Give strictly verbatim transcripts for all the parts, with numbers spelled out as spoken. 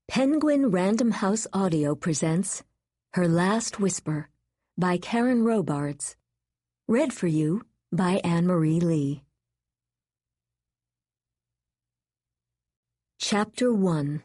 Penguin Random House Audio presents Her Last Whisper by Karen Robards. Read for you by Anne-Marie Lee. Chapter one.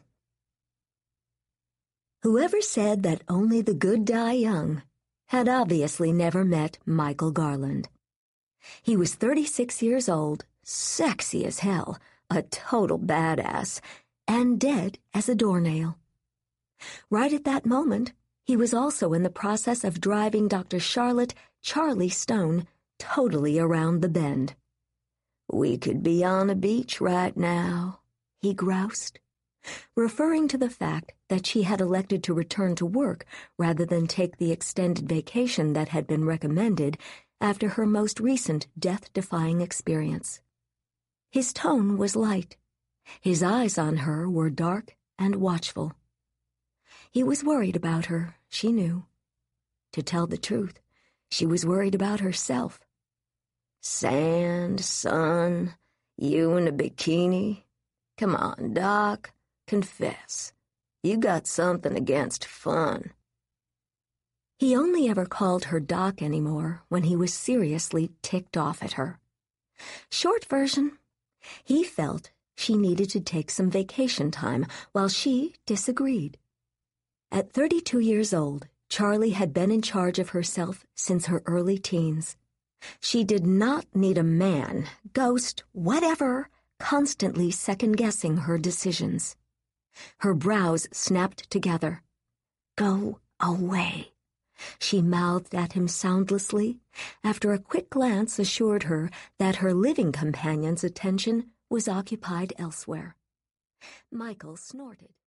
Whoever said that only the good die young had obviously never met Michael Garland. He was thirty-six years old, sexy as hell, a total badass, and dead as a doornail. Right at that moment, he was also in the process of driving Doctor Charlotte Charlie Stone totally around the bend. "We could be on a beach right now," he groused, referring to the fact that she had elected to return to work rather than take the extended vacation that had been recommended after her most recent death-defying experience. His tone was light. His eyes on her were dark and watchful. He was worried about her, she knew. To tell the truth, she was worried about herself. "Sand, sun, you in a bikini? Come on, Doc, confess. You got something against fun." He only ever called her Doc anymore when he was seriously ticked off at her. Short version, he felt she needed to take some vacation time while she disagreed. At thirty-two years old, Charlie had been in charge of herself since her early teens. She did not need a man, ghost, whatever, constantly second-guessing her decisions. Her brows snapped together. "Go away," she mouthed at him soundlessly, after a quick glance assured her that her living companion's attention was occupied elsewhere. Michael snorted.